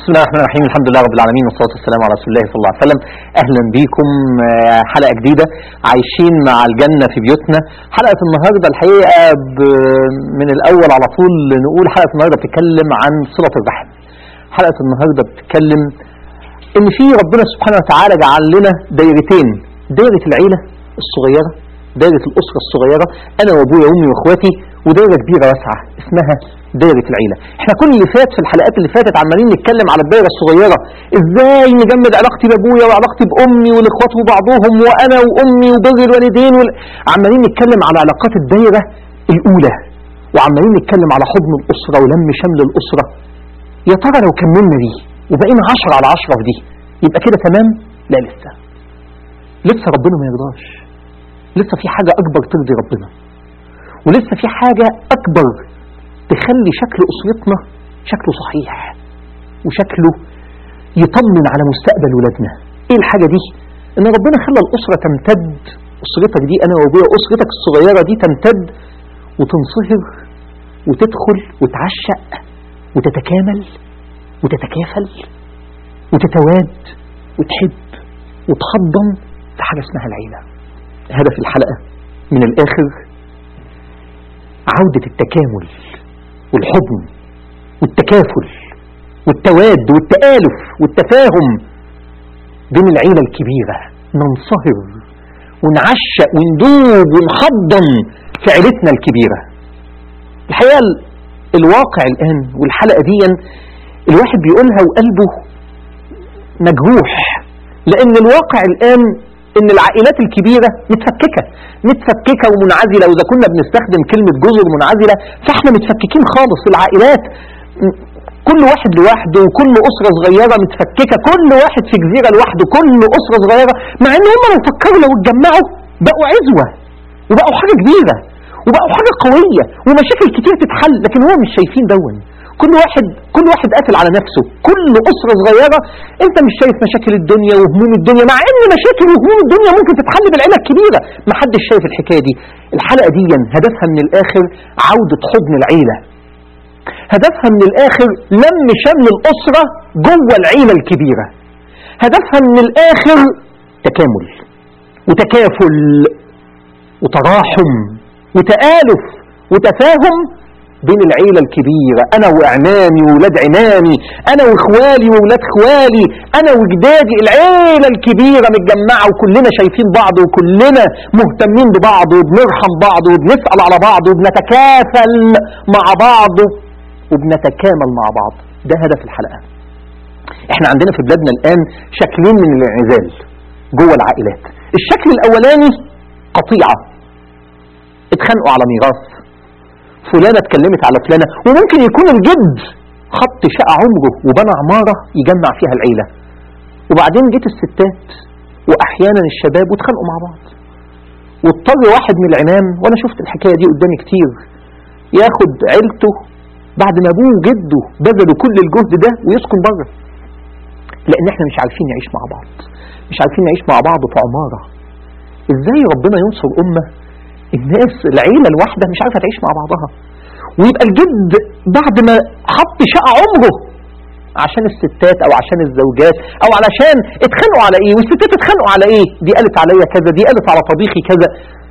بسم الله الرحمن الرحيم. الحمد لله رب العالمين والصلاة والسلام على رسول الله صلى الله عليه وسلم. أهلا بكم حلقة جديدة عايشين مع الجنة في بيوتنا. حلقة النهاردة الحقيقة من الأول على طول نقول حلقة النهاردة بتتكلم عن صلة الرحم. حلقة النهاردة بتتكلم إن في ربنا سبحانه وتعالى جعل لنا دايرتين، دايرة العيلة الصغيرة، دايرة الأسرة الصغيرة، أنا وأبويا وأمي وأخواتي، ودايرة كبيرة واسعة اسمها دايرة العيلة. احنا كل اللي فات في الحلقات اللي فاتت عمالين نتكلم على الدايرة الصغيرة، ازاي نجمد علاقتي بابويا وعلاقتي بامي والاخوات وبعضهم وانا وامي وبر الوالدين عمالين نتكلم على علاقات الدايرة الاولى، وعمالين نتكلم على حضن الاسرة ولم شمل الاسرة. يا ترى لو كملنا دي وبقينا 10 على 10 في دي يبقى كده تمام؟ لا، لسه ربنا ما يرضاش، لسه في حاجة اكبر ترضي ربنا، ولسه في حاجة اكبر تخلي شكل أسرتنا شكله صحيح وشكله يطمن على مستقبل ولادنا. ايه الحاجة دي؟ ان ربنا خلى الأسرة تمتد، أسرتك دي أنا وأبويا، أسرتك الصغيرة دي تمتد وتنصهر وتدخل وتعشق وتتكامل وتتكافل وتتواد وتحب وتحضن في حاجة اسمها العيلة. هدف الحلقة من الآخر عودة التكامل والحضن والتكافل والتواد والتآلف والتفاهم بين العيلة الكبيرة، ننصهر ونعشق وندوب ونحضن في عيلتنا الكبيرة. الحقيقة الواقع الآن والحلقة دي الواحد بيقولها وقلبه مجروح، لأن الواقع الآن ان العائلات الكبيرة متفككة ومنعزلة، وإذا كنا بنستخدم كلمة جزر منعزلة فاحنا متفككين خالص. العائلات كل واحد لوحده وكل أسرة صغيرة متفككة، كل واحد في جزيرة لوحده، كل أسرة صغيرة، مع ان هم لو فكروا لو اتجمعوا بقوا عزوة وبقوا حاجة كبيرة وبقوا حاجة قوية ومشاكل كتير تتحل، لكن هو مش شايفين دون. كل واحد قافل على نفسه. كل أسرة صغيرة انت مش شايف مشاكل الدنيا وهموم الدنيا، مع ان مشاكل وهموم الدنيا ممكن تتحل بالعيلة الكبيرة. محدش شايف الحكاية دي. الحلقة دي هدفها من الآخر عودة حضن العيلة، هدفها من الآخر لم شمل الأسرة جوه العيلة الكبيرة، هدفها من الآخر تكامل وتكافل وتراحم وتآلف وتفاهم بين العيلة الكبيرة، أنا وإعمامي وولاد عمامي، أنا وإخوالي وولاد إخوالي، أنا وجدادي. العيلة الكبيرة متجمعة وكلنا شايفين بعض وكلنا مهتمين ببعض وبنرحم بعض وبنسأل على بعض وبنتكافل مع بعض وبنتكامل مع بعض. ده هدف الحلقة. احنا عندنا في بلادنا الآن شكلين من الانعزال جوه العائلات. الشكل الأولاني قطيعة، اتخانقوا على ميراث، فلانة اتكلمت على فلانة، وممكن يكون الجد خط شقة عمره وبنى عمارة يجمع فيها العيلة، وبعدين جيت الستات وأحيانا الشباب واتخانقوا مع بعض، واضطر واحد من العمام، وأنا شفت الحكاية دي قدامي كتير، ياخد عيلته بعد ما أبوه وجده بذلوا كل الجهد ده ويسكن بره، لأن احنا مش عارفين نعيش مع بعض، مش عارفين نعيش مع بعض في عمارة. ازاي ربنا ينصر أمة الناس العيلة الواحدة مش عارفة تعيش مع بعضها، ويبقى الجد بعد ما حط شقة عمره عشان الستات او عشان الزوجات او علشان اتخانقوا على ايه، والستات اتخانقوا على ايه، دي قالت عليا كذا، دي قالت على طبيخي كذا،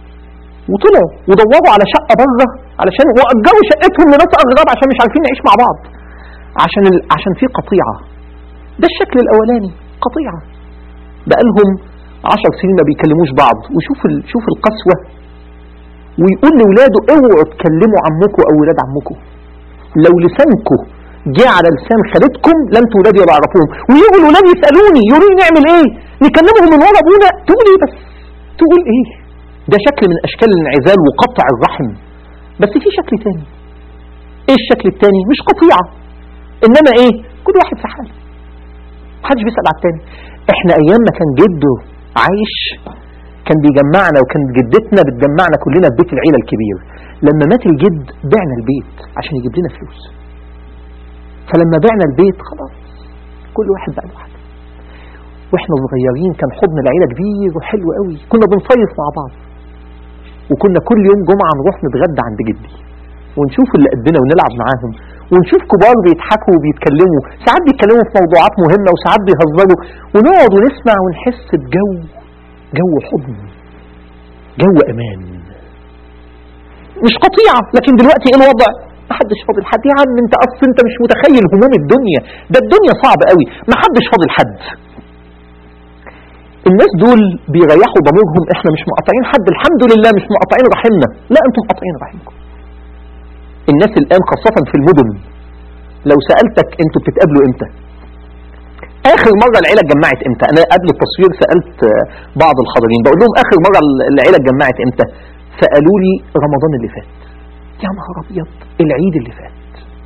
وطلعوا ودوروا على شقة بره علشان واجروا شقتهم لناس اغراب عشان مش عارفين نعيش مع بعض، عشان في قطيعة. ده الشكل الاولاني، قطيعة بقالهم 10 سنين ما بيكلموش بعض. وشوف القسوة. ويقول لولاده اوعوا تكلموا عمكم او ولاد عمكم، لو لسانكم جه على لسان خالتكم لن تولادي ولا اعرفوهم. ويجوا الولاد يسالوني يقولوا لي نعمل ايه، نكلمهم من ورا ابونا، تقول ايه بس، تقول ايه. ده شكل من اشكال الانعزال وقطع الرحم. بس في شكل تاني. ايه الشكل التاني؟ مش قطيعة، انما ايه، كل واحد في حاله، محدش بيسال على التاني. احنا ايام ما كان جده عايش كان بيجمعنا، وكانت جدتنا بتجمعنا كلنا في بيت العيلة الكبير. لما مات الجد بعنا البيت عشان يجيب لنا فلوس، فلما بعنا البيت خلاص كل واحد بقى لوحده. واحنا صغيرين كان حضن العيلة كبير وحلو قوي، كنا بنصيف مع بعض، وكنا كل يوم جمعة نروح نتغدى عند جدي. ونشوف اللي قدنا ونلعب معاهم، ونشوف كبار بيضحكوا وبيتكلموا، ساعات بيتكلموا في موضوعات مهمة وساعات بيهزروا، ونقعد ونسمع ونحس جو حضن، جو أمان، مش قطيعة. لكن دلوقتي ايه الوضع؟ محدش فاضل حد. يا عم انت اصلا انت مش متخيل هموم الدنيا، ده الدنيا صعبة قوي، محدش فاضل حد. الناس دول بيريحوا ضميرهم، احنا مش مقاطعين حد، الحمد لله مش مقاطعين رحمنا. لا، انتم مقاطعين رحمكم. الناس الان خاصة في المدن، لو سألتك انتوا بتتقابلوا امتى؟ اخر مرة العيلة اتجمعت امتى؟ انا قبل التصوير سألت بعض الحاضرين بقول لهم اخر مرة العيلة اتجمعت امتى؟ فقالوا لي رمضان اللي فات. يا نهار ابيض، العيد اللي فات.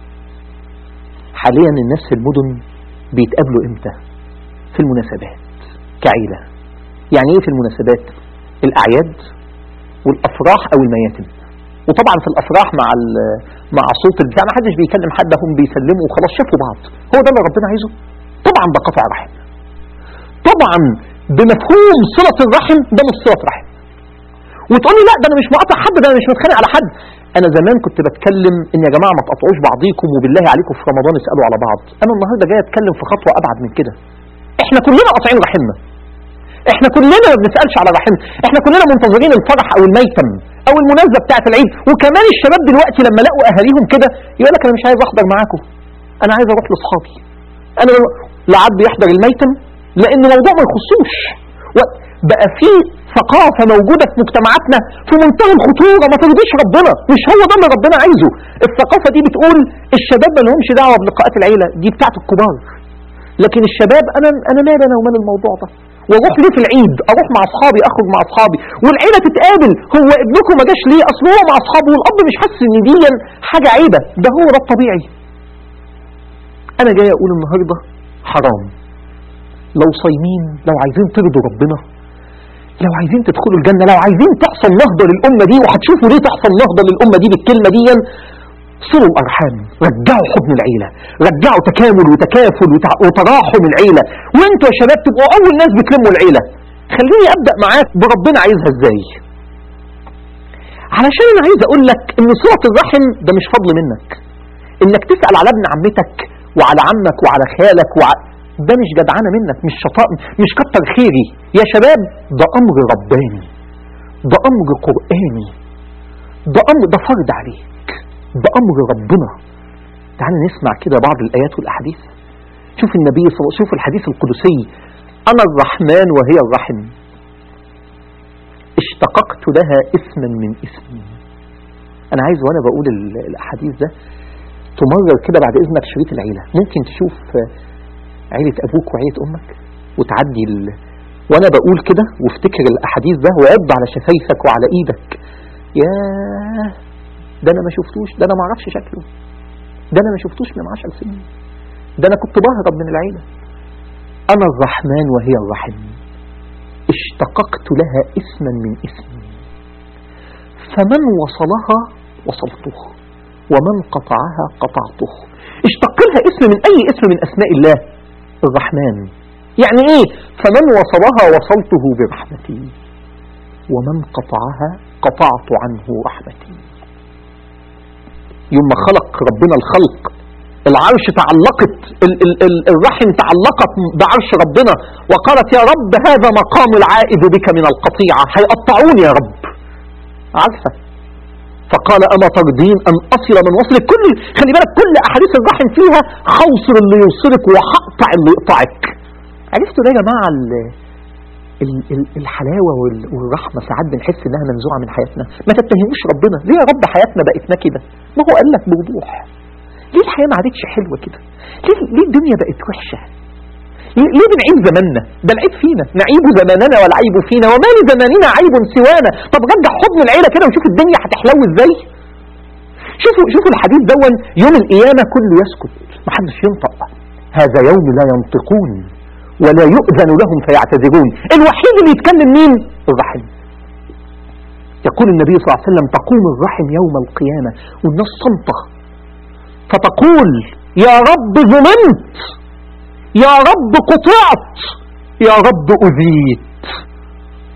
حاليا الناس في المدن بيتقابلوا امتى؟ في المناسبات كعيلة. يعني ايه في المناسبات؟ الاعياد والافراح او المياتم. وطبعا في الافراح مع صوت البتاع ما حدش بيكلم حد، هم بيسلموا وخلاص شافوا بعض. هو ده اللي ربنا عايزه؟ طبعا ده قطع رحم. طبعا بمفهوم صلة الرحم ده مش صلة رحم. وتقولي لا ده انا مش مقاطع حد، ده انا مش متخانق على حد. انا زمان كنت بتكلم ان يا جماعه ما تقطعوش بعضيكم وبالله عليكم في رمضان اسالوا على بعض. انا النهارده جاي اتكلم في خطوه ابعد من كده. احنا كلنا قاطعين رحمنا، احنا كلنا ما بنسالش على رحمنا، احنا كلنا منتظرين الفرح او الميتم او المناسبه بتاعه العيد. وكمان الشباب دلوقتي لما لقوا اهاليهم كده يقول لك انا مش عايز احضر معاكم، انا عايز اروح لاصحابي، انا لا عاد بيحضر الميتم لان الموضوع ما يخصوش. بقى في ثقافة موجودة في مجتمعاتنا في منتهى الخطورة، ما ترضيش ربنا، مش هو ده اللي ربنا عايزه. الثقافة دي بتقول الشباب ما لهمش دعوة بلقاءات العيلة، دي بتاعت الكبار. لكن الشباب انا مالي انا ومال الموضوع ده، واروح ليه في العيد؟ اروح مع اصحابي، اخرج مع اصحابي، والعيلة تتقابل. هو ابنكم ما جاش ليه؟ اصل هو مع اصحابه، والاب مش حاسس ان دي حاجة عيبة، ده هو ده الطبيعي. انا جاي اقول النهاردة حرام لو صايمين، لو عايزين ترضوا ربنا، لو عايزين تدخلوا الجنة، لو عايزين تحصل نهضة للأمة دي، وهتشوفوا ليه تحصل نهضة للأمة دي بالكلمة دي، صلوا الأرحام، رجعوا حضن العيلة، رجعوا تكامل وتكافل وتراحم العيلة. وانتوا يا شباب تبقوا أول ناس بتلموا العيلة. خليني أبدأ معاك بربنا عايزها ازاي، علشان أنا عايز أقول لك إن صلة الرحم ده مش فضل منك، إنك تسأل على ابن عمتك وعلى عمك وعلى خالك ده مش جدعانة منك، مش شطاء، مش كتر خيري. يا شباب ده أمر رباني، ده أمر قرآني، ده فرض عليك، ده أمر ربنا. تعال نسمع كده بعض الآيات والأحاديث. شوف النبي صلى الله عليه وسلم، شوف الحديث القدسي: أنا الرحمن وهي الرحم، اشتققت لها اسما من اسمي. أنا عايز وأنا بقول الأحاديث ده تمرر كده بعد إذنك شريط العيلة. ممكن تشوف عيلة أبوك وعيلة أمك وتعدي وأنا بقول كده وافتكر الأحاديث ده وعض على شفايفك وعلى إيدك. ياه، ده أنا ما شفتوش، ده أنا ما أعرفش شكله، ده أنا ما شفتوش من 10 سنين، ده أنا كنت بهرب من العيلة. أنا الرحمن وهي الرحم، اشتققت لها اسما من اسمي، فمن وصلها وصلته ومن قطعها قطعته. اشتق لها اسم من أي اسم من أسماء الله الرحمن. يعني ايه؟ فمن وصلها وصلته برحمتي ومن قطعها قطعت عنه رحمتي. يوم ما خلق ربنا الخلق، العرش تعلقت الرحم تعلقت بعرش ربنا وقالت يا رب هذا مقام العائد بك من القطيعة، هيقطعوني يا رب، عارفة. فقال أما ترضين أن أصل من وصلك. خلي بالك كل أحاديث الرحم فيها خوصر اللي يوصلك وحقطع اللي يقطعك. عرفتوا ده يا جماعة الحلاوة والرحمة ساعات بنحس إنها منزوعة من حياتنا. ما تتهموش ربنا ليه يا رب حياتنا بقتنا كده، ما هو قال لك بوضوح ليه الحياة ما عادتش حلوة كده، ليه الدنيا بقت وحشة، ليه بنعيب زماننا؟ ده العيب فينا، نعيب زماننا والعيب فينا، وما لزماننا عيب سوانا. طب رجع حضن العيلة كده وشوف الدنيا هتحلو ازاي. شوفوا الحديث دون، يوم القيامة كله يسكت، محدش ينطق، هذا يوم لا ينطقون ولا يؤذن لهم فيعتذرون. الوحيد اللي يتكلم مين؟ الرحم. يقول النبي صلى الله عليه وسلم تقوم الرحم يوم القيامة والناس صمتة، فتقول يا رب ظلمت، يا رب قطعت، يا رب أذيت.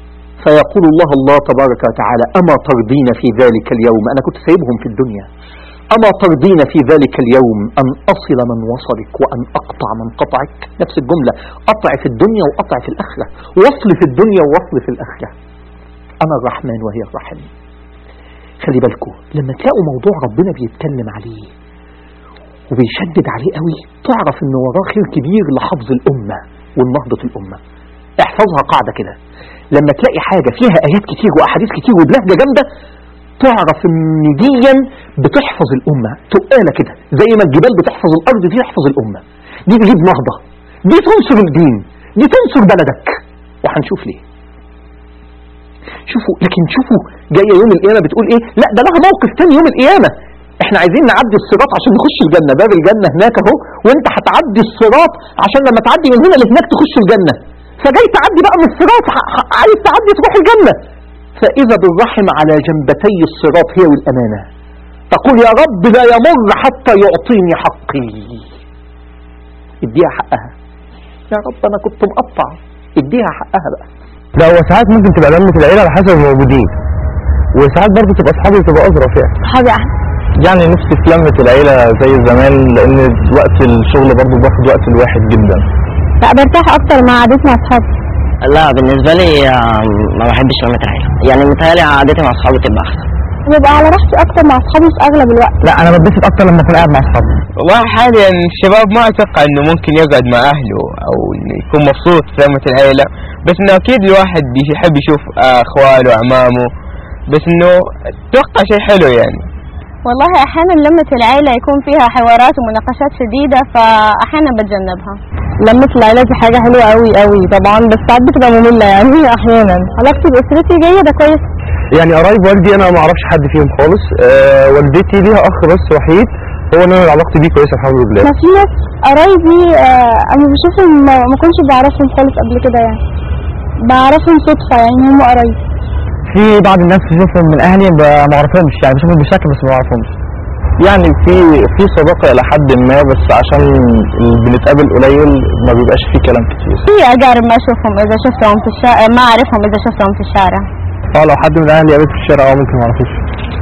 فيقول الله تبارك وتعالى أما ترضين في ذلك اليوم، أنا كنت سايبهم في الدنيا أما ترضين في ذلك اليوم أن أصل من وصلك وأن أقطع من قطعك؟ نفس الجملة، قطع في الدنيا وقطع في الآخرة، وصل في الدنيا ووصل في الآخرة. أنا الرحمن وهي الرحيم. خلي بالكم لما تلاقوا موضوع ربنا بيتكلم عليه وبيشدد عليه قوي، تعرف ان وراه خير كبير لحفظ الأمة والنهضة الأمة. احفظها قاعدة كده، لما تلاقي حاجة فيها آيات كتير وأحاديث كتير وبلهجة جامدة، تعرف ان ديا بتحفظ الأمة، تقالة كده زي ما الجبال بتحفظ الأرض، دي تحفظ الأمة، دي تجيب نهضة، دي تنصر الدين، دي تنصر بلدك. وهنشوف ليه. شوفوا، لكن شوفوا جاية يوم القيامة بتقول ايه؟ لا ده لها موقف تاني يوم القيامة. احنا عايزين نعدي الصراط عشان نخش الجنة، باب الجنة هناك اهو، وانت هتعدي الصراط عشان لما تعدي من هنا لهناك تخش الجنة. فجاي تعدي بقى من الصراط، عايز تعدي تروح الجنة. فإذا بالرحم على جنبتي الصراط هي والأمانة، تقول يا رب لا يمر حتى يعطيني حقي. اديها حقها يا رب، انا كنت مقطع، اديها حقها بقى. لا هو ساعات ممكن تبقى لمة العيلة على حسب الموجودين، وساعات برضه تبقى اصحابي وتبقى اظرف يعني. صحابي احسن. يعني نفسي في لمة العيلة زي زمان، لان وقت الشغل برضه باخد وقت الواحد جدا. لا برتاح اكتر مع قعدتي مع اصحابي. لا بالنسبة لي ما بحبش لمة العيلة، يعني متهيألي قعدتي مع اصحابي تبقى احسن. ببقى على راحتي اكتر مع اصحابي في اغلب الوقت. لا انا بتبسط اكتر لما اكون قاعد مع اصحابي. والله حاليا الشباب ما اتوقع انه ممكن يقعد مع اهله او انه يكون مبسوط في لمة العيلة، بس انه اكيد الواحد يحب يشوف اخواله واعمامه، بس انه اتوقع شيء حلو يعني. والله احيانا لمة العيلة يكون فيها حوارات ومناقشات شديدة، فاحيانا بتجنبها. لمة العيلة دي حاجة حلوة قوي قوي طبعا، بس ساعات بتبقى مملة يعني. احيانا علاقتي باسرتي جيدة كويس. يعني قرايب والدي انا ما اعرفش حد فيهم خالص. والدتي ليها اخ بس وحيد، هو انا علاقتي بيه كويسه الحمد لله. ما في ناس قرايبي انا بشوفهم ما كنتش بعرفهم خالص قبل كده، يعني بعرفهم صدفة، يعني هم قرايب. في بعض الناس بشوفهم من اهلي ما اعرفهمش، يعني بشوفهم بشكل بس ما اعرفهمش. يعني في صداقه الى حد ما، بس عشان بنتقابل قليل ما بيبقاش في كلام كتير. في اجارب ما اشوفهم اذا شفتهم في الشارع، ما اعرفهم اذا شفتهم في الشارع. لو حد من اهلي قابلت في الشارع ممكن ما اعرفوش.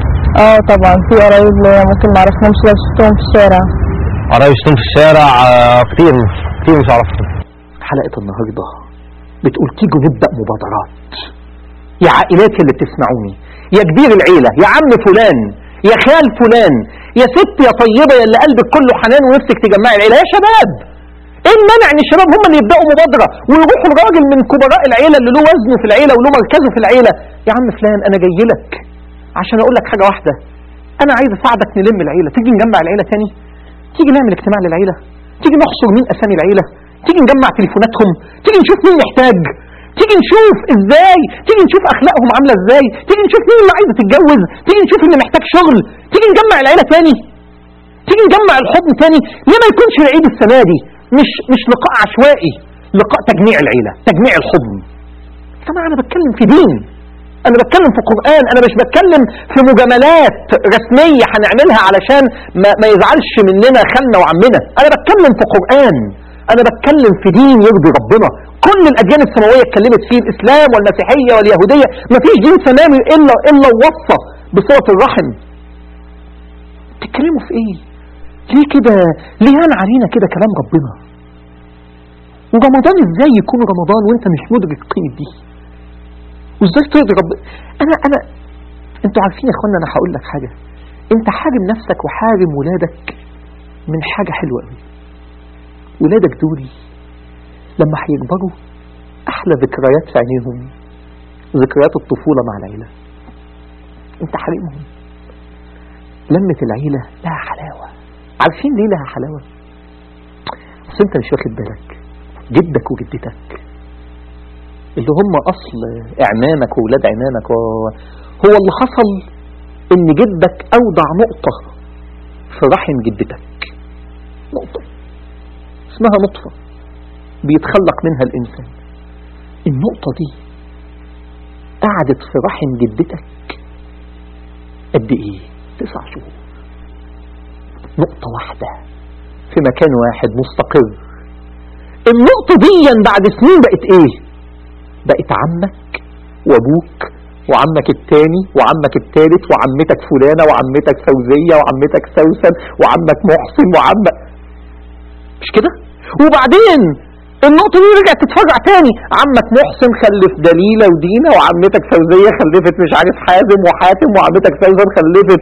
طبعا في قرايب ليا ممكن ما اعرفهمش لو شفتهم في الشارع. قرايب شفتهم في الشارع كتير مش عارفهم. حلقة النهاردة بتقول تيجوا نبدأ مبادرات. يا عائلات اللي بتسمعوني، يا كبير العيلة، يا عم فلان، يا خال فلان، يا ست يا طيبة يا اللي قلبك كله حنان ونفسك تجمعي العيلة، يا شباب ايه المانع ان الشباب هم اللي يبداوا مبادره ويروحوا الراجل من كبراء العيله اللي له وزنه في العيله وله مركزه في العيله، يا عم فلان انا جاي لك عشان اقول لك حاجه واحده، انا عايز اساعدك نلم العيله، تيجي نجمع العيله تاني، تيجي نعمل اجتماع للعيله، تيجي نحصر مين اسامي العيله، تيجي نجمع تليفوناتهم، تيجي نشوف مين محتاج، تيجي نشوف ازاي، تيجي نشوف اخلاقهم عامله ازاي، تيجي نشوف مين اللي عايزه تتجوز، تيجي نشوف اللي محتاج شغل، تيجي نجمع العيله تاني، تيجي نجمع الحضن تاني. ليه ما يكونش العيد السنه دي مش لقاء عشوائي، لقاء تجميع العيلة، تجميع الحضن. طبعا أنا بتكلم في دين، أنا بتكلم في قرآن، أنا مش بتكلم في مجاملات رسمية هنعملها علشان ما يزعلش مننا خالنا وعمنا، أنا بتكلم في قرآن، أنا بتكلم في دين يرضي ربنا. كل الأديان السماوية اتكلمت فيه، الإسلام والمسيحية واليهودية، مفيش دين سماوي إلا ووصى بصلة الرحم. تتكلموا في إيه؟ ليه كده؟ ليه هان علينا كده كلام ربنا؟ ورمضان ازاي يكون رمضان وانت مش مدرك قيمة دي؟ وازاي تقدر انا انتوا عارفين يا اخوانا، انا هقول لك حاجة، انت حارم نفسك وحارم ولادك من حاجة حلوة قوي. ولادك دول لما هيكبروا احلى ذكريات في عينيهم ذكريات الطفولة مع العيلة، انت حارمهم. لمة العيلة لها حلاوة. عارفين ليه لها حلاوة؟ بس انت مش واخد بالك، جدك وجدتك اللي هم اصل اعمامك وولاد عمامك، هو اللي حصل ان جدك اودع نقطة في رحم جدتك، نقطة اسمها نطفة بيتخلق منها الانسان. النقطة دي قعدت في رحم جدتك قد ايه؟ 9 شهور. نقطة واحدة في مكان واحد مستقر. النقطة دي بعد سنين بقت ايه؟ بقت عمك وابوك وعمك التاني وعمك التالت وعمتك فلانة وعمتك فوزية وعمتك سوسن وعمك محسن وعمك، مش كده؟ وبعدين النقطة دي رجعت تتفرع تاني، عمك محسن خلف دليلة ودينا، وعمتك فوزية خلفت مش عارف حازم وحاتم، وعمتك سوسن خلفت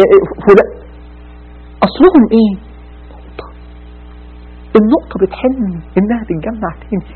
أصلهم إيه؟ نقطة. النقطة بتحن إنها تتجمع تاني.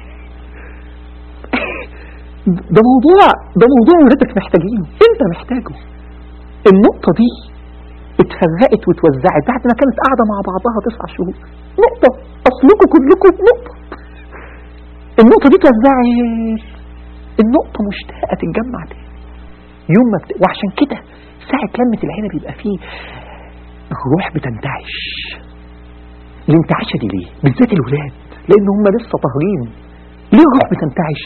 ده موضوع ولادك محتاجينه، أنت محتاجه. النقطة دي اتفرقت واتوزعت بعد ما كانت قاعدة مع بعضها 9 شهور. نقطة، أصلكم كلكم نقطة. النقطة دي اتوزعت، النقطة مشتاقة تتجمع تاني يوم ما وعشان كده ساعة لمة العيلة بيبقى فيه الروح بتنتعش. الانتعاشة دي ليه؟ بالذات الولاد، لأن هم لسه طاهرين. ليه الروح بتنتعش؟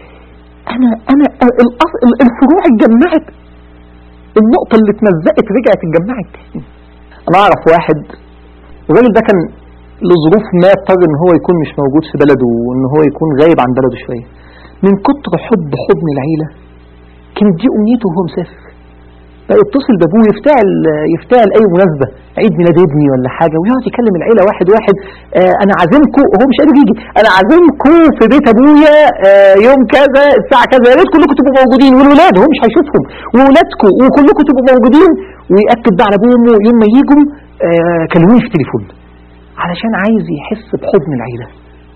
الفروع اتجمعت، النقطة اللي اتمزقت رجعت اتجمعت تاني. أنا أعرف واحد، الراجل ده كان لظروف ما اضطر ان هو يكون مش موجود في بلده وان هو يكون غايب عن بلده شوية. من كتر حضن العيلة كانت دي امنيته وهو مسافر. بقى يتصل بابوه يفتعل اي مناسبة، عيد ميلاد ابني ولا حاجة، ويقعد يكلم العيلة واحد انا عازمكم، هو مش قادر يجي، انا عازمكم في بيت ابويا يوم كذا الساعة كذا، يا ريت كلكم تبقوا موجودين، والولاد هو مش هيشوفهم، وولادكم وكلكم تبقوا موجودين. ويأكد بقى على ابوه وامه يوم ما يجوا كلموني في التليفون، علشان عايز يحس بحضن العيلة.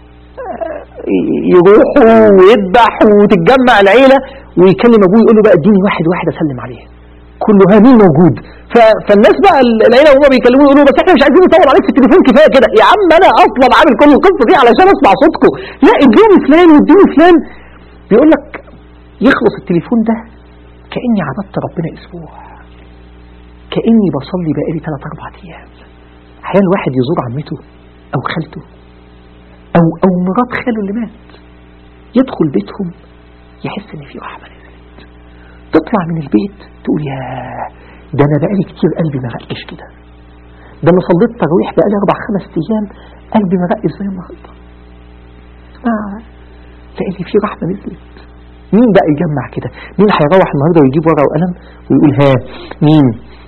يروحوا ويذبح وتتجمع العيلة، ويكلم ابوه يقول له بقى اديني واحد اسلم عليه، كله مين موجود. فالناس بقى العيلة وهم بيكلموا يقولوا بس احنا مش عايزين نطول عليك في التليفون، كفايه كده يا عم، انا اصلا عامل كل القصه دي علشان اسمع صوتكم، لا اديني فلان واديني فلان. بيقول لك يخلص التليفون ده كاني عبدت ربنا اسبوع، كاني بصلي بقالي 3-4 ايام. احيانا الواحد يزور عمته او خالته او مرات خاله اللي مات، يدخل بيتهم يحس ان في رحمه نزلت، تطلع من البيت تقول يا ده انا بقالي كتير قلبي ما رقش كده، ده انا صليت تراويح بقالي 4-5 ايام قلبي ما رقش زي النهارده، لان في رحمه نزلت. مين بقى يجمع كده؟ مين هيروح النهارده ويجيب ورقه وقلم ويقول ها مين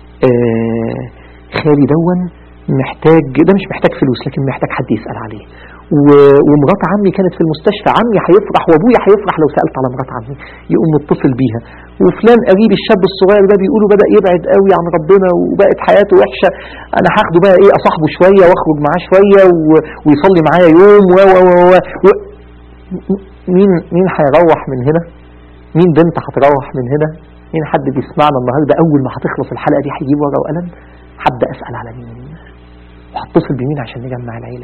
خالي دون محتاج، ده مش محتاج فلوس لكن محتاج حد يسأل عليه، ومرات عمي كانت في المستشفى، عمي هيفرح وابويا هيفرح لو سألت على مرات عمي، يقوم متصل بيها. وفلان قريب الشاب الصغير ده بيقولوا بدأ يبعد قوي عن ربنا وبقت حياته وحشة، انا هاخده بقى ايه اصاحبه شوية واخرج معاه شوية ويصلي معايا يوم مين هيروح من هنا؟ مين بنت هتروح من هنا؟ مين حد بيسمعنا النهارده اول ما هتخلص الحلقة دي هيجيب ورقة وقلم؟ هبدأ أسأل على مين وهتصل بمين عشان نجمع العيلة؟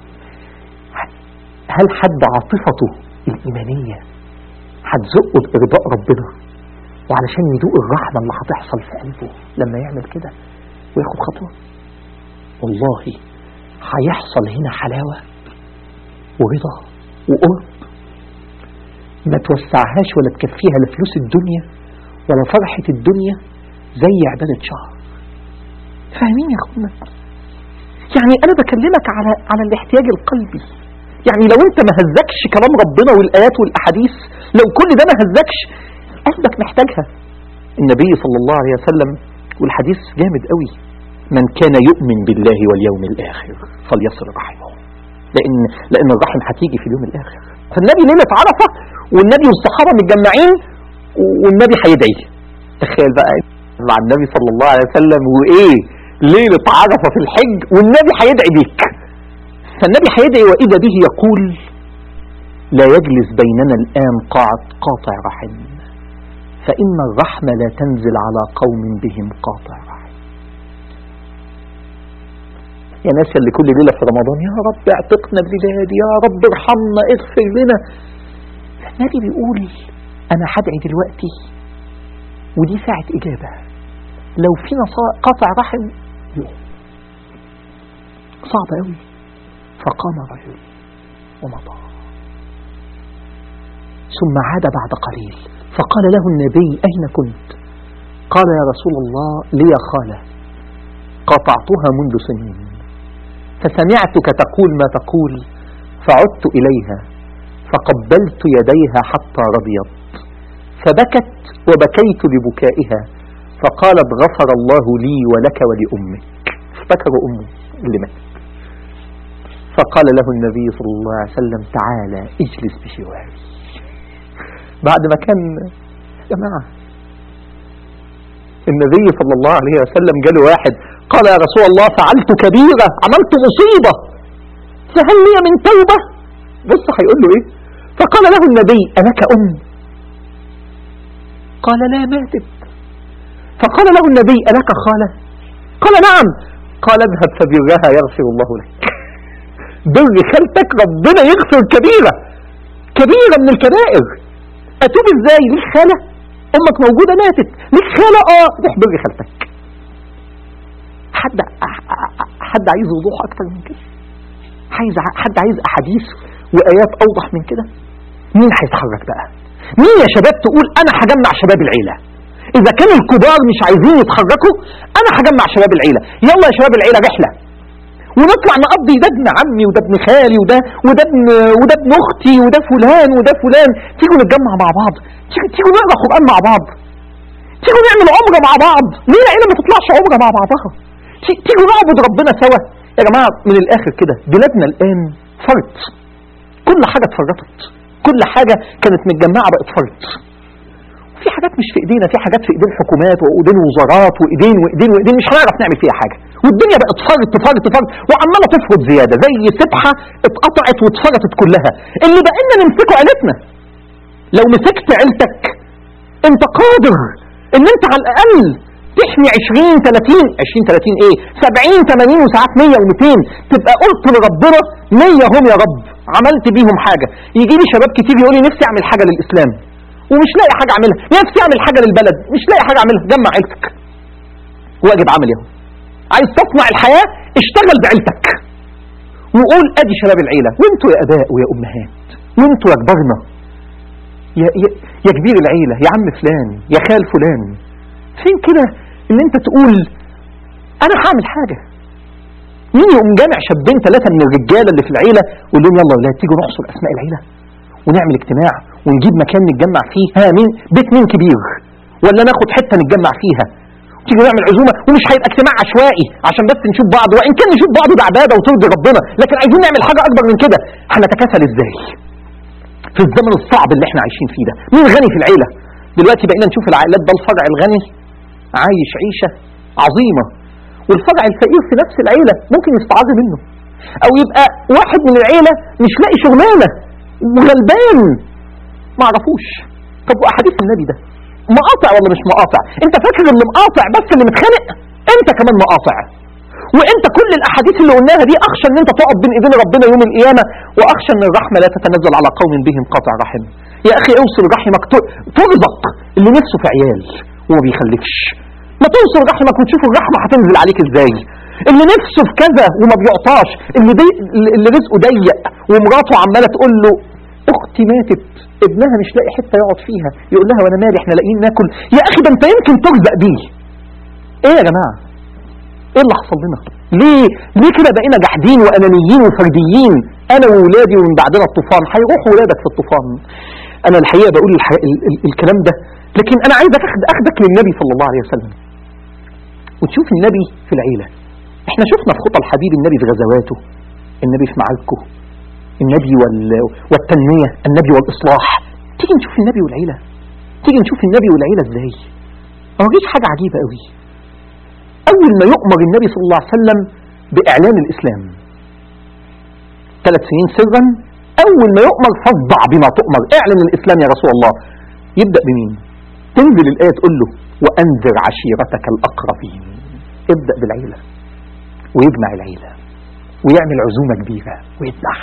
هل حد عاطفته الإيمانية هتزقه بإرضاء ربنا وعلشان يدوق الرحمة اللي هتحصل في قلبه لما يعمل كده وياخد خطوة؟ والله هيحصل هنا حلاوة ورضا وقرب ما توسعهاش ولا تكفيها لا فلوس الدنيا ولا فرحة الدنيا زي عبادة شهر. فاهمين يا اخوانا؟ يعني انا بكلمك على الاحتياج القلبي. يعني لو انت ما هزكش كلام ربنا والايات والاحاديث، لو كل ده ما هزكش قلبك محتاجها. النبي صلى الله عليه وسلم والحديث جامد قوي، من كان يؤمن بالله واليوم الاخر فليصل رحمه، لان الرحم هتيجي في اليوم الاخر. فالنبي ليلة عرفة والنبي والصحابة متجمعين والنبي هيدعي. تخيل بقى مع النبي صلى الله عليه وسلم وايه ليلة عرفة في الحج والنبي هيدعي بيك. فالنبي هيدعي وإذا به يقول لا يجلس بيننا الآن قاطع رحم، فإن الرحمة لا تنزل على قوم بهم قاطع رحم. يا ناس اللي كل ليلة في رمضان يا رب اعتقنا بلاد، يا رب ارحمنا اغفر لنا، النبي بيقول أنا هدعي دلوقتي ودي ساعة إجابة. لو فينا قاطع رحم صعب قوي. فقام رجل ومضى ثم عاد بعد قليل فقال له النبي أين كنت؟ قال يا رسول الله لي خالة قطعتها منذ سنين فسمعتك تقول ما تقول فعدت إليها فقبلت يديها حتى رضيت فبكت وبكيت لبكائها، فقالت غفر الله لي ولك ولأمك. افتكروا أمه اللي ماتت. فقال له النبي صلى الله عليه وسلم تعالى اجلس بجواري. بعد ما كان يا جماعة النبي صلى الله عليه وسلم جاله واحد قال يا رسول الله فعلت كبيرة، عملت مصيبة، فهل لي من توبة؟ بص هيقول له ايه؟ فقال له النبي ألك أم؟ قال لا ماتت. فقال له النبي ألك خالة؟ قال نعم. قال اذهب فبرها يغفر الله لك. بر خالتك ربنا يغفر كبيرة، كبيرة من الكبائر. أتوب ازاي؟ ليك خالة أمك موجودة ماتت، ليك خالة روح بر خالتك. حد عايز وضوح أكتر من كده؟ حد عايز أحاديث وآيات أوضح من كده؟ مين هيتحرك بقى؟ مين يا شباب تقول أنا هجمع شباب العيلة؟ إذا كان الكبار مش عايزين يتحركوا أنا هجمع شباب العيلة. يلا يا شباب العيلة رحلة ونطلع نقضي، ده ابن عمي وده ابن خالي وده ابن أختي وده فلان وده فلان، تيجوا نتجمع مع بعض، تيجوا نقرأ قرآن مع بعض، تيجوا نعمل عمرة مع بعض. ليه العيلة ما تطلعش عمرة مع بعضها؟ تيجوا نعبد ربنا سوا. يا جماعة من الآخر كده بلادنا الآن فرط، كل حاجة اتفرطت، كل حاجة كانت متجمعة بقت فرط. في حاجات مش في ايدينا، في حاجات في ايدين حكومات وايدين وزارات وايدين مش هنعرف نعمل فيها حاجة، والدنيا بقت فرط وعمالة تفرط زيادة زي سبحة اتقطعت واتفرطت كلها. اللي بقينا نمسكه عيلتنا. لو مسكت عيلتك انت قادر ان انت على الاقل تحمي 20-30 ايه 70-80 وساعات 100 و200. تبقى قلت لربنا 100 هم يا رب عملت بيهم حاجة. يجي لي شباب كتير يقول لي نفسي اعمل حاجة للإسلام ومش لاقي حاجة اعملها، نفسي اعمل حاجة للبلد مش لاقي حاجة اعملها. جمع عيلتك، واجب عمل ياهو. عايز تصنع الحياة اشتغل بعيلتك وقول ادي شباب العيلة، وانتوا يا اباء ويا امهات وانتوا يا كبرنا يا كبير العيلة يا عم فلان يا خال فلان. فين كده ان انت تقول انا هعمل حاجة؟ مين يقوم جامع شابين 3 من الرجالة اللي في العيلة ويقول لهم يلا ولاد تيجوا نحصر اسماء العيلة ونعمل اجتماع ونجيب مكان نتجمع فيه؟ مين بيت مين كبير ولا ناخد حتة نتجمع فيها تيجي نعمل عزومة؟ ومش هيبقى اجتماع عشوائي عشان بس نشوف بعض، وان كان نشوف بعض ده عبادة وترضي ربنا، لكن عايزين نعمل حاجة اكبر من كده. هنتكاسل ازاي في الزمن الصعب اللي احنا عايشين فيه ده؟ مين غني في العيلة دلوقتي؟ بقينا نشوف العائلات ده الفرع الغني عايش عيشة عظيمة، والفرع الفقير في نفس العيلة ممكن يستعاذ منه، او يبقى واحد من العيلة مش لاقي شغلانة وغلبان ما عرفوش. طب واحاديث النبي ده مقاطع ولا مش مقاطع؟ انت فاكر اللي مقاطع بس اللي متخانق؟ انت كمان مقاطع. وانت كل الاحاديث اللي قلناها دي اخشى ان انت تقف بين ايدين ربنا يوم القيامة، واخشى ان الرحمة لا تتنزل على قوم بهم قاطع رحم. يا اخي اوصل رحمك ترزق اللي نفسه في عيال وما بيخلفش، ما توصل رحمك وتشوف الرحمة هتنزل عليك ازاي. اللي نفسه في كذا وما بيعطاش، اللي رزقه ضيق ومراته عمالة تقول له اختي ماتت ابنها مش لاقي حتة يقعد فيها، يقول لها وانا مالي احنا لاقيين ناكل. يا اخي ده انت يمكن ترزق بيه. ايه يا جماعة ايه اللي حصل لنا؟ ليه كده بقينا جحدين وانانيين وفرديين؟ انا وولادي ومن بعدنا الطوفان. هيروحوا ولادك في الطوفان. انا الحقيقة بقول الكلام ده، لكن انا عايز اخدك للنبي صلى الله عليه وسلم وتشوف النبي في العيلة. احنا شفنا في خطى الحبيب النبي في غزواته، النبي في معاركه، النبي والتنمية، النبي والإصلاح. تيجي نشوف النبي والعيلة، تيجي نشوف النبي والعيلة ازاي. اوريك حاجة عجيبة قوي. اول ما يؤمر النبي صلى الله عليه وسلم باعلان الاسلام 3 سنين سرا، اول ما يؤمر فاصدع بما تؤمر، اعلن الاسلام يا رسول الله. يبدأ بمين؟ تنزل الآية تقول له وأنذر عشيرتك الأقربين. ابدأ بالعيلة ويجمع العيلة ويعمل عزومة كبيرة ويذبح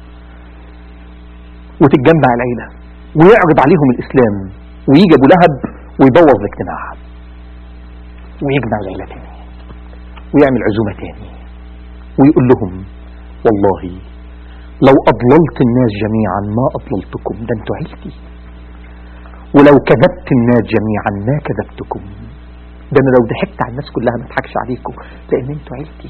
وتتجمع العيلة ويعرض عليهم الإسلام، ويجي أبو لهب ويبوظ الاجتماع ويجمع العيلة تاني ويعمل عزومة تاني ويقول لهم والله لو أضللت الناس جميعا ما أضللتكم، ده انتوا عيلتي، ولو كذبت الناس جميعا ما كذبتكم، ده انا لو ضحكت على الناس كلها ما اضحكش عليكم، لان انتوا عيلتي. يا عباس عم النبي انقذي نفسك من النار. يا عباس عم النبي انقذي نفسك من النار. يا صفية عمة النبي انقذي نفسك من النار. يا أختي الغالية انقذي نفسك من النار. يا صفية عمة النبي انقذي نفسك من النار. يا صفية عمة النبي انقذي نفسك من النار. يا صفية عمة النبي انقذي نفسك من النار.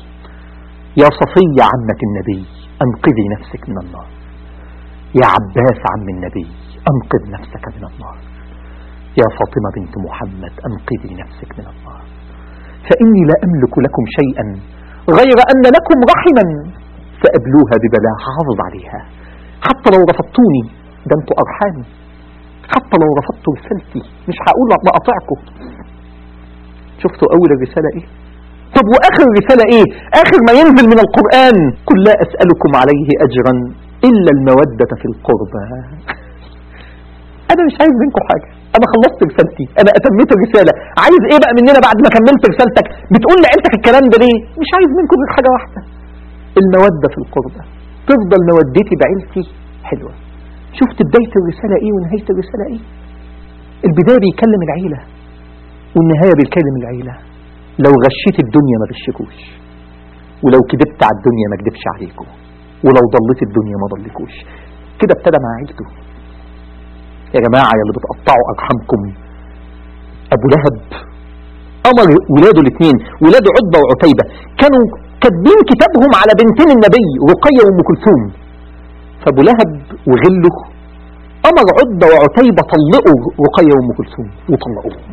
يا عباس عم النبي انقذ نفسك من النار. يا فاطمة بنت محمد أنقذي نفسك من النار، فإني لا أملك لكم شيئا غير أن لكم رحما فأبلوها ببلاء، حافظ عليها حتى لو رفضتوني، ده انتوا أرحامي، حتى لو رفضتوا رسالتي مش هقول ما أطيعكم. شفتوا أول الرسالة إيه؟ طب وآخر الرسالة إيه؟ آخر ما ينزل من القرآن قل لا أسألكم عليه أجرا إلا المودة في القربى. أنا مش عايز منكم حاجة، أنا خلصت رسالتي، أنا أتميت الرسالة، عايز إيه بقى مننا بعد ما كملت رسالتك؟ بتقول لعيلتك الكلام ده ليه؟ مش عايز منكم غير حاجة واحدة، المودة في القربى، تفضل مودتي بعيلتي حلوة. شفت بداية الرسالة إيه ونهاية الرسالة إيه؟ البداية بيكلم العيلة والنهاية بيكلم العيلة. لو غشيت الدنيا ما غشكوش، ولو كدبت على الدنيا ما كدبش عليكم، ولو ضلت الدنيا ما ضلكوش. كده ابتدى مع عيلته. يا جماعة يا اللي بتقطعوا أرحامكم، أبو لهب أمر ولاده الاثنين، ولاده عتبة وعتيبة، كانوا كاتبين كتابهم على بنتين النبي رقية وأم كلثوم. فأبو لهب وغله أمر عتبة وعتيبة طلقوا رقية وأم كلثوم وطلقوهم.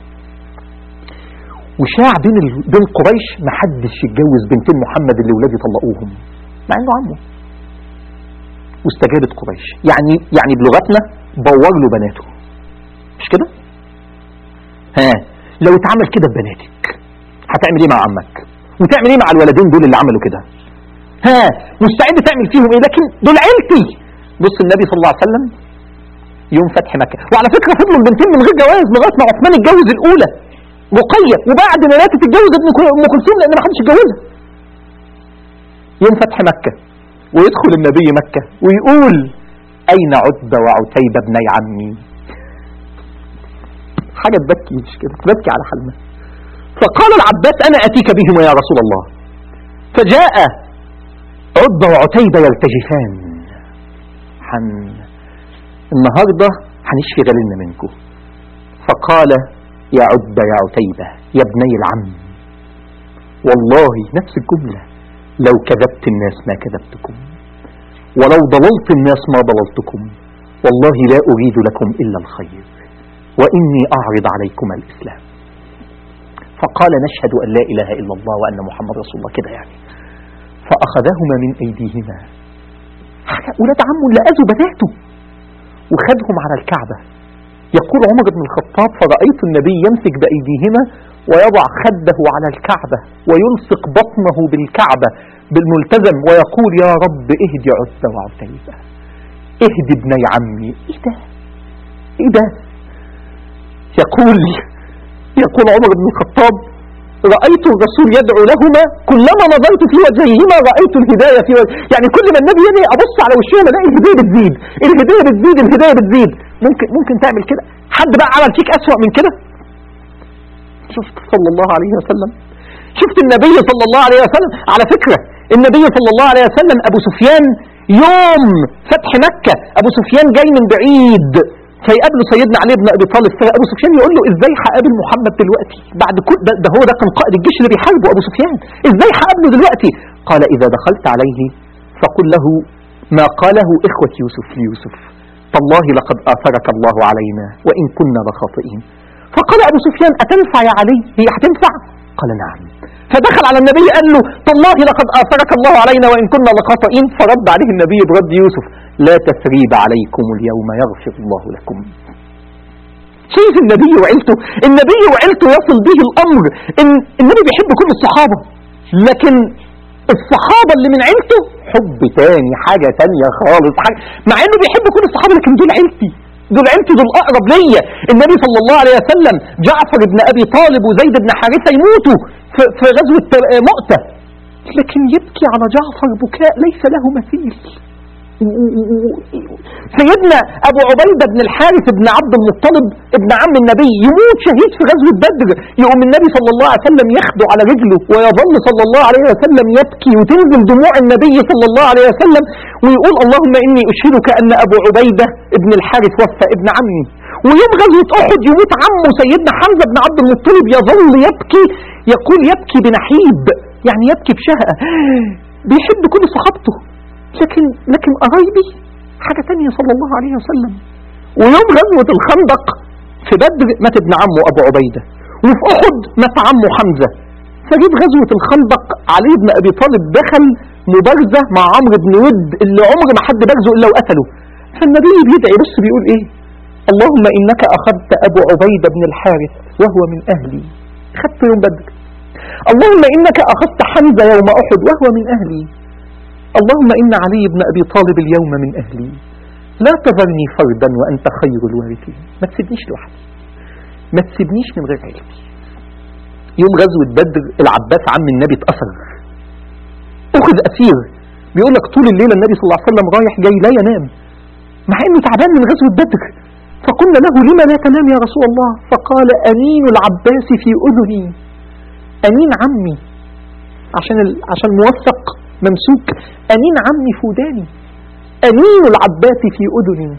وشاع بين قريش محدش يتجوز بنتين محمد اللي ولادي طلقوهم مع انه عمه. واستجابت قريش، يعني بلغتنا بور له بناته، مش كده؟ ها لو اتعمل كده ببناتك هتعمل ايه مع عمك؟ وتعمل ايه مع الولدين دول اللي عملوا كده؟ ها مستعد تعمل فيهم ايه؟ لكن دول عيلتي. بص النبي صلى الله عليه وسلم يوم فتح مكة، وعلى فكرة فضلوا البنتين من غير جواز لغاية ما عثمان اتجوز الأولى رقية، وبعد ما ماتت تتجوز ابن أم كلثوم لأن ما حدش اتجوزها. يوم فتح مكة ويدخل النبي مكة ويقول أين عتبة وعتيبة ابني عمي؟ حاجة تبكي، مش كده؟ تبكي على حالنا. فقال العباس أنا أتيك بهما يا رسول الله. فجاء عتبة وعتيبة يرتجفان، النهاردة هنشفي غلنا منكم. فقال يا عتبة يا عتيبة يا ابني العم، والله نفس الجملة، لو كذبت الناس ما كذبتكم، ولو ضللت الناس ما ضللتكم، والله لا أريد لكم إلا الخير، وإني أعرض عليكم الإسلام. فقال نشهد أن لا إله إلا الله وأن محمد رسول الله، كده يعني. فأخذهما من أيديهما، ولاد عمه اللي أذوا بناته، وخدهم على الكعبة. يقول عمر بن الخطاب فرأيت النبي يمسك بأيديهما ويضع خده على الكعبة ويلصق بطنه بالكعبة بالملتزم ويقول يا رب اهدي عتبة وعتيبة، اهدي ابني عمي. ايه ده؟ ايه ده؟ يقول عمر بن الخطاب رأيت الرسول يدعو لهما كلما نظرت في وجههما رأيت الهداية في وجه، يعني كل ما النبي يدعي أبص على وشهم الاقي الهداية بتزيد، الهداية بتزيد، الهداية بتزيد. ممكن تعمل كده؟ حد بقى عمل فيك أسوأ من كده؟ شفت صلى الله عليه وسلم، شفت النبي صلى الله عليه وسلم. على فكرة النبي صلى الله عليه وسلم أبو سفيان يوم فتح مكة، أبو سفيان جاي من بعيد فيقابله سيدنا علي بن أبي طالب، فأبو سفيان يقول له ازاي هقابل محمد دلوقتي بعد كل ده هو ده كان قائد الجيش اللي بيحاربه أبو سفيان، ازاي هقابله دلوقتي؟ قال إذا دخلت عليه فقل له ما قاله إخوة يوسف ليوسف، تالله لقد آثرك الله علينا وإن كنا لخاطئين. فقال أبو سفيان أتنفع يا علي؟ هي هتنفع؟ قال نعم. فدخل على النبي قال له تالله لقد آثرك الله علينا وإن كنا لخاطئين. فرد عليه النبي برد يوسف لا تثريب عليكم اليوم يغفر الله لكم. شايف النبي وعيلته؟ النبي وعيلته يصل به الأمر إن النبي بيحب كل الصحابة، لكن الصحابة اللي من عيلته حب تاني، حاجة تانية خالص، مع إنه بيحب كل الصحابة لكن دول عيلتي، دول أقرب ليا. النبي صلى الله عليه وسلم جعفر بن أبي طالب وزيد بن حارثة يموتوا في غزوة مؤتة، لكن يبكي على جعفر بكاء ليس له مثيل. سيدنا أبو عبيدة بن الحارث بن عبد المطلب ابن عم النبي يموت شهيد في غزوة بدر، يقوم النبي صلى الله عليه وسلم يخده على رجله ويظل صلى الله عليه وسلم يبكي وتنزل دموع النبي صلى الله عليه وسلم ويقول اللهم إني أشهدك أن أبو عبيدة ابن الحارث وفى ابن عمي. ويوم غزوة أحد يموت عمه سيدنا حمزة بن عبد المطلب يظل يبكي، يقول يبكي بنحيب، يعني يبكي بشهقة، بيحب كل صحابته، لكن قرايبي حاجة تانية صلى الله عليه وسلم. ويوم غزوة الخندق في بدر مات ابن عمه أبو عبيدة، وفي أحد مات عمه حمزة. فجيب غزوة الخندق علي بن أبي طالب دخل مبارزة مع عمرو بن ود اللي عمر ما حد بارزه إلا وقتله. فالنبي بيدعي، بص بيقول إيه؟ اللهم إنك أخذت أبو عبيدة بن الحارث وهو من أهلي، خدت يوم بدر. اللهم إنك أخذت حمزة يوم أحد وهو من أهلي. اللهم إن علي بن أبي طالب اليوم من أهلي، لا تذرني فردا وأنت خير الوارثين. ما تسيبنيش لوحدي، ما تسيبنيش من غير عيلتي. يوم غزوة بدر العباس عم النبي اتأثر، أخذ أسير. بيقول لك طول الليلة النبي صلى الله عليه وسلم رايح جاي لا ينام، مع إنه تعبان من غزوة بدر. فقلنا له لما لا تنام يا رسول الله؟ فقال أنين العباس في أذني. أنين عمي، عشان موثق ممسوك، أنين عمي في وداني، أنين العباس في أذني.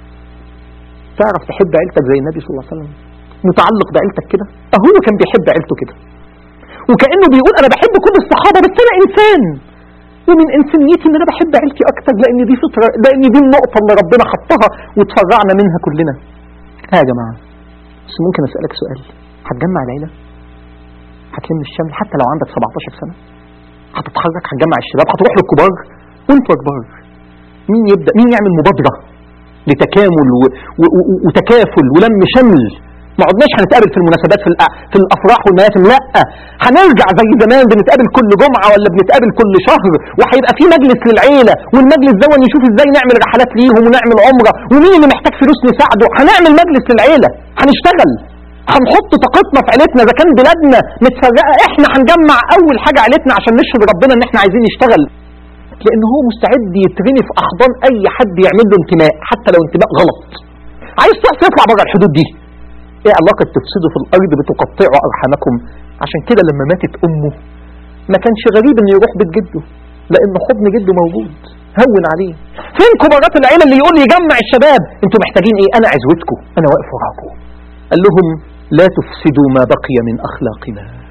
تعرف تحب عيلتك زي النبي صلى الله عليه وسلم، متعلق بعيلتك كده. هو كان بيحب عيلته كده، وكأنه بيقول أنا بحب كل الصحابة بس أنا إنسان، ومن إنسانيتي إن أنا بحب عيلتي أكتر، لأن دي فطرة، لأن دي النقطة اللي ربنا حطها وتفرعنا منها كلنا. يا جماعة بس ممكن أسألك سؤال؟ هتجمع العيلة؟ هتلم الشمل حتى لو عندك 17 سنة؟ هتتحرك؟ هتجمع الشباب؟ هتروح للكبار وانتوا كبار؟ مين يبدأ؟ مين يعمل مبادرة لتكامل وتكافل ولم شمل؟ ما عدناش هنتقابل في المناسبات في الافراح والمياتم، لا هنرجع زي زمان بنتقابل كل جمعه ولا بنتقابل كل شهر، وهيبقى في مجلس للعيله، والمجلس ده نشوف ازاي نعمل رحلات ليهم ونعمل عمره، ومين اللي محتاج فلوس نساعده. هنعمل مجلس للعيله، هنشتغل، هنحط طاقتنا في عيلتنا. اذا كان بلادنا متفرقه احنا هنجمع اول حاجه عيلتنا عشان نشهد ربنا ان احنا عايزين نشتغل، لان هو مستعد يترمي في احضان اي حد يعمل له انتماء حتى لو انتماء غلط. عايز تطلع بره الحدود دي، ايه علاقة تفسدوا في الارض بتقطعوا ارحامكم؟ عشان كده لما ماتت امه ما كانش غريب انه يروح بيت جده، لان حضن جده موجود، هون عليه. فين كبارات العيله اللي يقول يجمع الشباب؟ انتوا محتاجين ايه؟ انا عزوتكم، انا واقف وراكم. قال لهم لا تفسدوا ما بقي من اخلاقنا،